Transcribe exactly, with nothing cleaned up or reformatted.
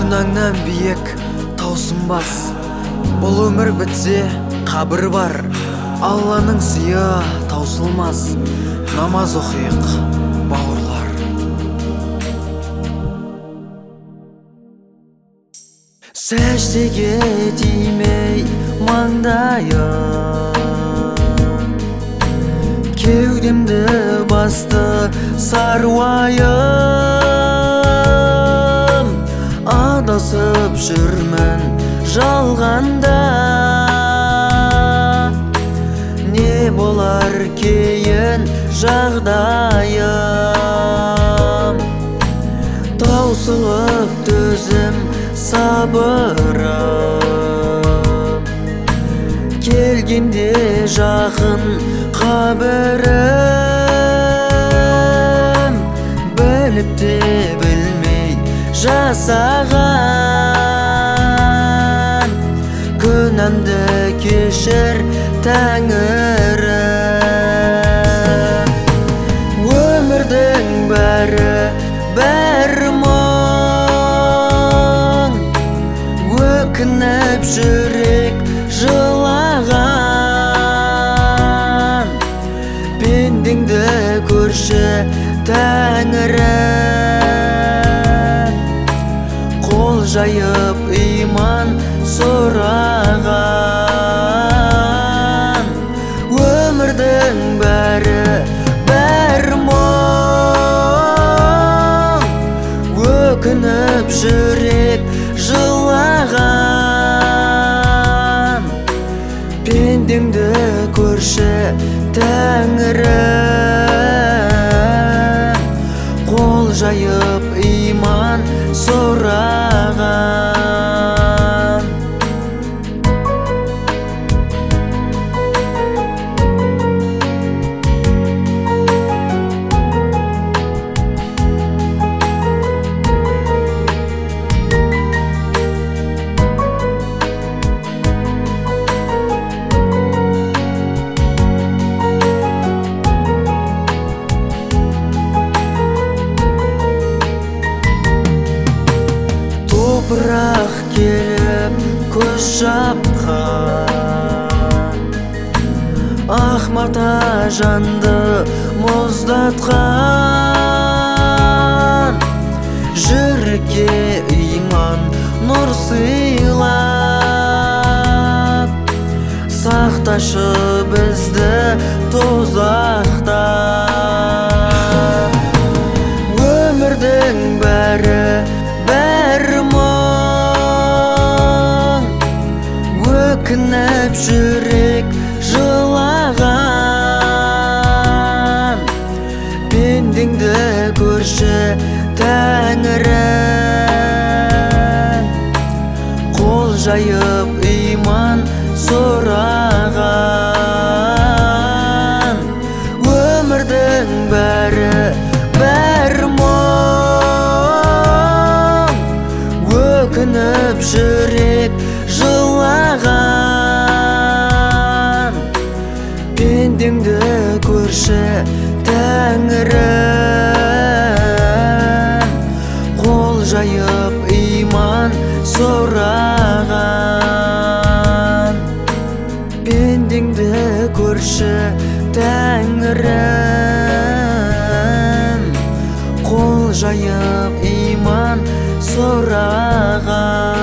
күнәңнен биік таусынбас. Бұл өмір бітсе қабір бар, Алланың сыйы таусылмас. Намаз оқиық бауырлар. Сәждеге тимей маңдайым, кеудемді басты саруайым. Адасып жүрмін жалғанда, не болар кейін жағдайым. Таусылып төзім сабырым, келгенде жақын қабірім. Біліп те білмей жасаған күнәмді кешір Тәңірім. Өмірдің бәрі бір мұң, өкініп жүрек жылаған. Пендеңді көрші Тәңірім, қол жайып иман сұраған. Өмірдің бәрі бір мұң, өкініп жүрек жылаған. Пендеңді көрші Тәңірім, қол жайып иман сұраған. Топырақ келіп көз жапқан, ақ мата жанды мұздатқан. Жүрекке иман нұр сыйлап, сақташы бізді тозақтан. Өмірдің бәрі бір мұң, өкініп жүрек жылаған. Пендеңді көрші Тәңірім, қол жайып иман сұраған. Өмірдің бәрі бір мұң, өкініп жүрек жылаған. Пендеңді көрші Тәңірім, қол жайып иман сұраған. Пендеңді көрші Тәңірім, қол жайып иман сұраған.